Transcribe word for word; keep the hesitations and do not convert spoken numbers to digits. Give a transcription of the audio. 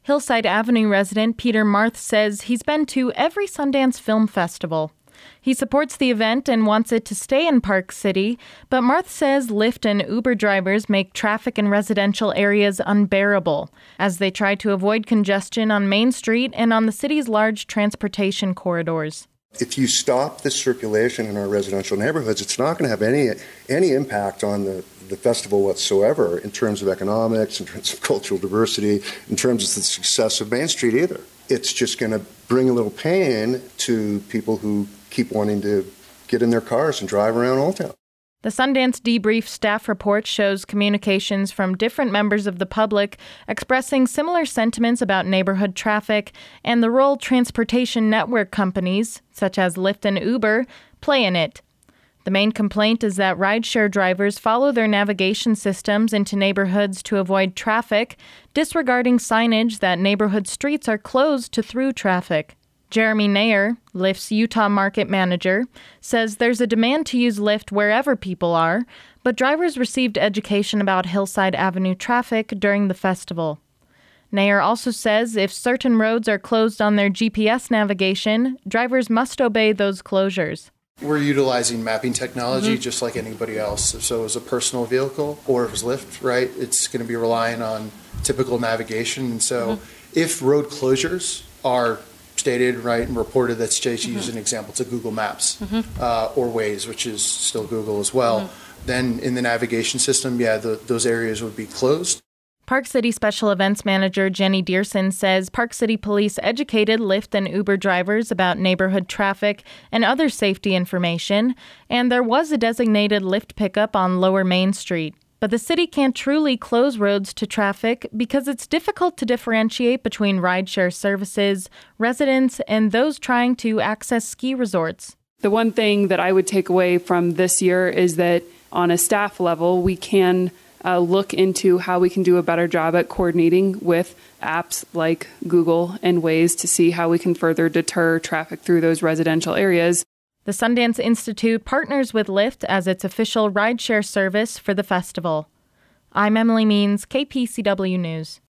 Hillside Avenue resident Peter Marth says he's been to every Sundance Film Festival. He supports the event and wants it to stay in Park City, but Marth says Lyft and Uber drivers make traffic in residential areas unbearable as they try to avoid congestion on Main Street and on the city's large transportation corridors. If you stop the circulation in our residential neighborhoods, it's not going to have any any impact on the, the festival whatsoever in terms of economics, in terms of cultural diversity, in terms of the success of Main Street either. It's just going to bring a little pain to people who keep wanting to get in their cars and drive around Old Town. The Sundance Debrief staff report shows communications from different members of the public expressing similar sentiments about neighborhood traffic and the role transportation network companies, such as Lyft and Uber, play in it. The main complaint is that rideshare drivers follow their navigation systems into neighborhoods to avoid traffic, disregarding signage that neighborhood streets are closed to through traffic. Jeremy Nair, Lyft's Utah market manager, says there's a demand to use Lyft wherever people are, but drivers received education about Hillside Avenue traffic during the festival. Nair also says if certain roads are closed on their G P S navigation, drivers must obey those closures. We're utilizing mapping technology mm-hmm. just like anybody else. So as a personal vehicle or if it's Lyft, right, it's going to be relying on typical navigation. And so mm-hmm. if road closures are stated, right, and reported, that's just mm-hmm. use an example to Google Maps mm-hmm. uh, or Waze, which is still Google as well. Mm-hmm. Then in the navigation system, yeah, the, those areas would be closed. Park City Special Events Manager Jenny Dearson says Park City Police educated Lyft and Uber drivers about neighborhood traffic and other safety information, and there was a designated Lyft pickup on Lower Main Street. But the city can't truly close roads to traffic because it's difficult to differentiate between rideshare services, residents, and those trying to access ski resorts. The one thing that I would take away from this year is that on a staff level, we can uh, look into how we can do a better job at coordinating with apps like Google and Waze to see how we can further deter traffic through those residential areas. The Sundance Institute partners with Lyft as its official rideshare service for the festival. I'm Emily Means, K P C W News.